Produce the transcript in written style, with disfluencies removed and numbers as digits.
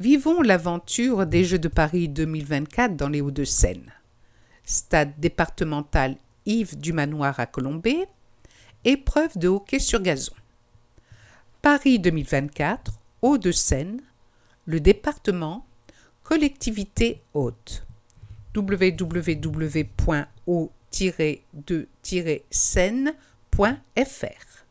Vivons l'aventure des Jeux de Paris 2024 dans les Hauts-de-Seine. Stade départemental Yves du Manoir à Colombey. Épreuve de hockey sur gazon. Paris 2024, Hauts-de-Seine, le département, collectivité hôte. www.haut-de-seine.fr